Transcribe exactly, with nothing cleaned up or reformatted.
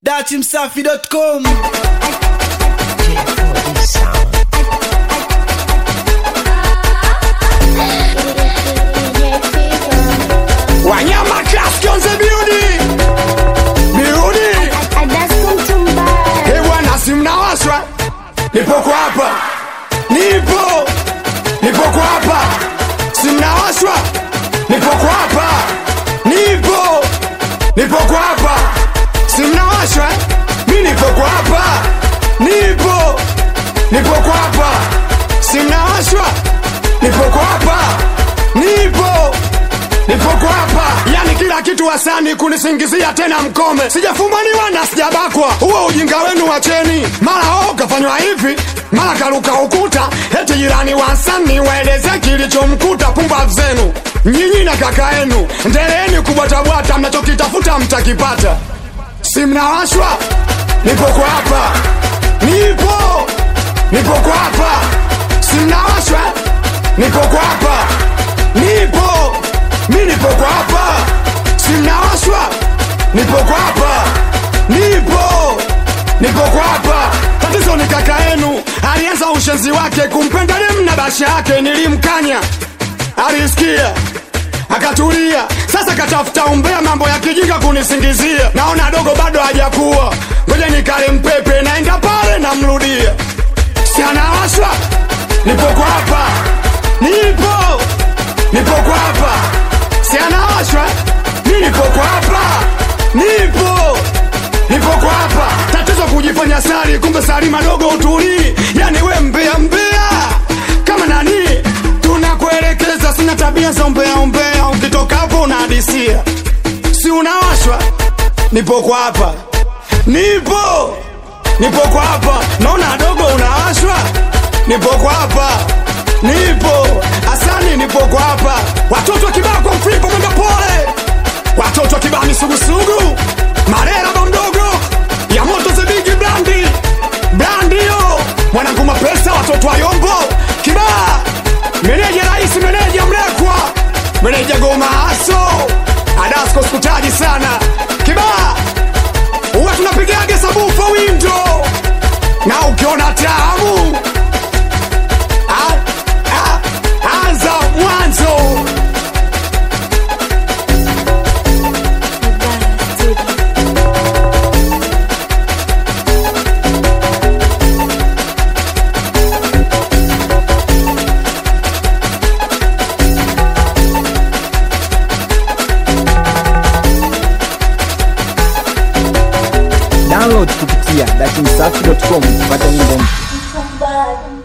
dati msafi dot com. Wanyama Class on the building. Building. Hey wana simna waswa. Nipo kwa hapa. Nipo. Nipo kwa hapa. Simna waswa. Nipo kwa hapa. Nipo. Nipo kwa hapa. Simna waswa. Mimi nipo kwa hapa. Nipo. Nipo kwa hapa. Simna waswa. Nipo kwa hapa. Nipo. Nipo kwa hapa. Yani kila kitu wasani kunisingizia tena mkome. Sijafumaniwa na sijabakwa. Huo ujinga wenu wacheni. Mara ho kafanywa hivi, mara karuka ukuta. Eti jirani wasani waeleze kilichomkuta. Pumbavu zenu nyinyi na kaka yenu, endeleeni kubwatabwata, mnachokitafuta mtakipata. Si mnawashwa? Nipo kwa hapa. Nipo. Nipo kwa hapa. Si mnawashwa? Nipo kwa hapa. Nipo. Mimi nipo kwa hapa. Si mnawashwa? Nipo kwa hapa. Nipo. Nipo kwa hapa. Tatizo ni kaka yenu, alianza ushenzi wake kumpenda dem na basha yake. Nilimkanya, alisikia, akatulia. Sasa katafuta umbea, mambo ya kijinga kunisingizia. Naona dogo bado hajakuwa, ngoja nikale mpepe, naenda pale namrudia. Si anawashwa? Nipo kwa hapa. Nipo. Nipo kwa hapa. Si anawashwa? Mimi nipo kwa hapa. Nipo. Nipo kwa hapa. Tatizo kujifanya sari, kumbe sari madogo utuli. Yani we mbea mbea kama nani, tunakuelekeza. Sina tabia za umbea umbea, ukitoka hapo unahadisia. Si unawashwa? Nipo kwa hapa. Nipo. Nipo kwa hapa. Naona dogo unawashwa. Nipo kwa hapa. Nipo. Asani nipo kwa hapa. Watoto kibao kwa mflipo mwenda pole. Watoto kibao misugusugu. Marera bomdogo. Ya moto ze bigi blandi. Blandio. Mwanangu mapesa watoto wa yombo. Kibaa. Meneja raisi, meneja mlekwa. Meneja goma aso. Adasko skutaji sana. Kibaa. Uwa tunapigiage sabufa window. Na ukiona tamu anza mwanzo. Download kupitia dati msafi dot com kupata nyimbo mpya.